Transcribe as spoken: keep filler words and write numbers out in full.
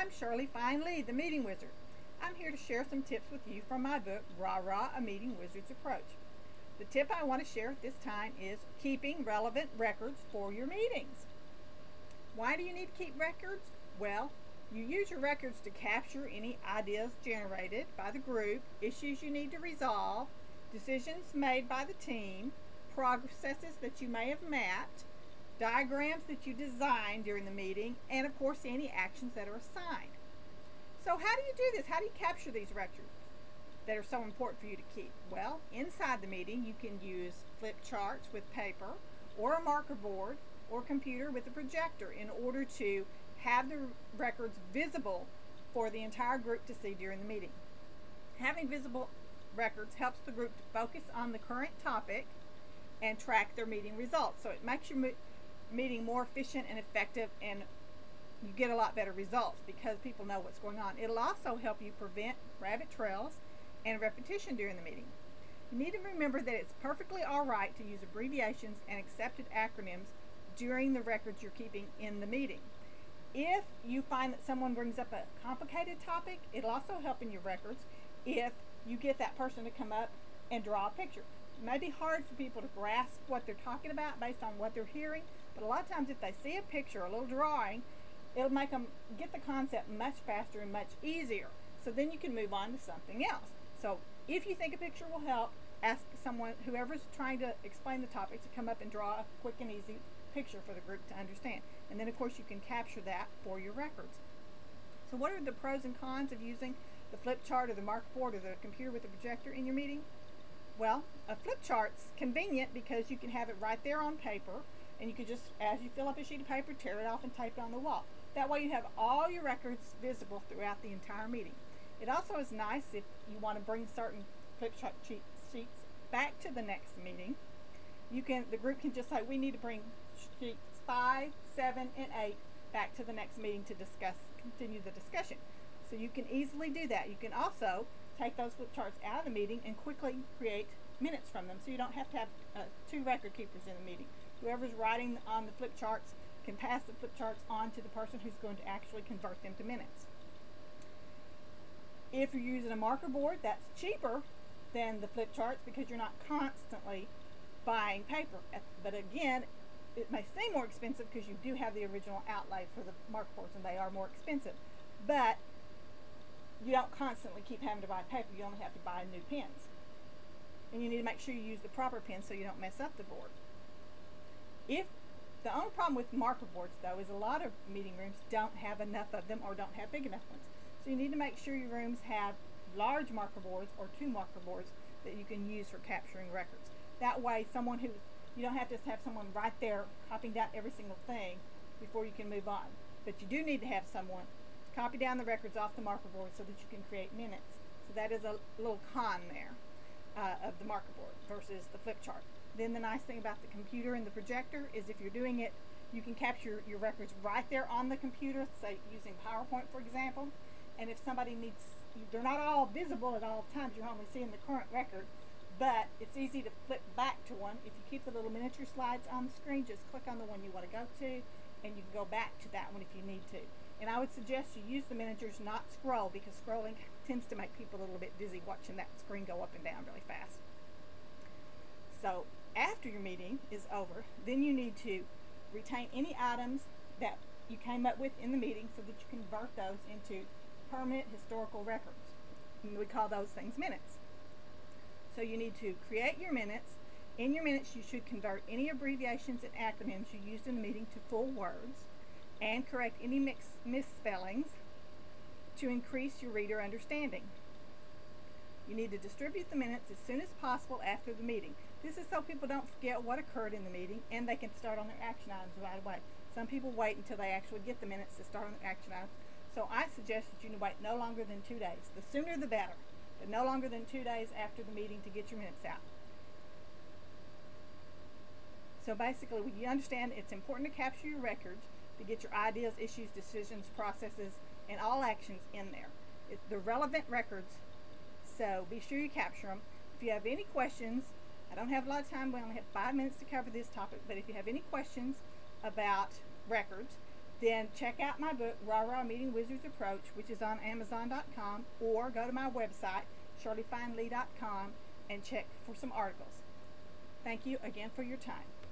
I'm Shirley Fine Lee, the Meeting Wizard. I'm here to share some tips with you from my book, Rah Rah, A Meeting Wizard's Approach. The tip I want to share at this time is keeping relevant records for your meetings. Why do you need to keep records? Well, you use your records to capture any ideas generated by the group, issues you need to resolve, decisions made by the team, processes that you may have mapped, diagrams that you designed during the meeting, and of course any actions that are assigned. So how do you do this? How do you capture these records that are so important for you to keep? Well, inside the meeting you can use flip charts with paper or a marker board or computer with a projector in order to have the records visible for the entire group to see during the meeting. Having visible records helps the group to focus on the current topic and track their meeting results. So it makes your meeting more efficient and effective, and you get a lot better results because people know what's going on. It'll also help you prevent rabbit trails and repetition during the meeting. You need to remember that it's perfectly all right to use abbreviations and accepted acronyms during the records you're keeping in the meeting. If you find that someone brings up a complicated topic, it'll also help in your records if you get that person to come up and draw a picture. It may be hard for people to grasp what they're talking about based on what they're hearing, but a lot of times if they see a picture, a little drawing, it'll make them get the concept much faster and much easier. So then you can move on to something else. So if you think a picture will help, ask someone, whoever's trying to explain the topic, to come up and draw a quick and easy picture for the group to understand. And then of course you can capture that for your records. So what are the pros and cons of using the flip chart or the marker board or the computer with the projector in your meeting? Well, a flip chart's convenient because you can have it right there on paper, and you can just, as you fill up a sheet of paper, tear it off and tape it on the wall. That way you have all your records visible throughout the entire meeting. It also is nice if you want to bring certain flip chart sheets back to the next meeting. You can, the group can just say, we need to bring sheets five, seven, and eight back to the next meeting to discuss, continue the discussion. So you can easily do that. You can also take those flip charts out of the meeting and quickly create minutes from them, so you don't have to have uh, two record keepers in the meeting. Whoever's writing on the flip charts can pass the flip charts on to the person who's going to actually convert them to minutes. If you're using a marker board, that's cheaper than the flip charts because you're not constantly buying paper. But again, it may seem more expensive because you do have the original outlay for the marker boards, and they are more expensive. But you don't constantly keep having to buy paper. You only have to buy new pens. And you need to make sure you use the proper pen so you don't mess up the board. If the only problem with marker boards, though, is a lot of meeting rooms don't have enough of them or don't have big enough ones. So you need to make sure your rooms have large marker boards or two marker boards that you can use for capturing records. That way, someone who, you don't have to have someone right there copying down every single thing before you can move on. But you do need to have someone copy down the records off the marker board so that you can create minutes. So that is a little con there uh, of the marker board versus the flip chart. Then the nice thing about the computer and the projector is if you're doing it, you can capture your records right there on the computer, say using PowerPoint for example. And if somebody needs, they're not all visible at all times, you're only seeing the current record, but it's easy to flip back to one. If you keep the little miniature slides on the screen, just click on the one you want to go to, and you can go back to that one if you need to. And I would suggest you use the miniatures, not scroll, because scrolling tends to make people a little bit dizzy watching that screen go up and down really fast. So after your meeting is over, then you need to retain any items that you came up with in the meeting so that you convert those into permanent historical records. And we call those things minutes. So you need to create your minutes. In your minutes, you should convert any abbreviations and acronyms you used in the meeting to full words, and correct any mix, misspellings to increase your reader understanding. You need to distribute the minutes as soon as possible after the meeting. This is so people don't forget what occurred in the meeting and they can start on their action items right away. Some people wait until they actually get the minutes to start on their action items. So I suggest that you wait no longer than two days. The sooner the better, but no longer than two days after the meeting to get your minutes out. So basically, you understand it's important to capture your records to get your ideas, issues, decisions, processes, and all actions in there. It's the relevant records, so be sure you capture them. If you have any questions, I don't have a lot of time, we only have five minutes to cover this topic, but if you have any questions about records, then check out my book, Rah Rah Meeting Wizards Approach, which is on Amazon dot com, or go to my website, Shirley Fine Lee dot com, and check for some articles. Thank you again for your time.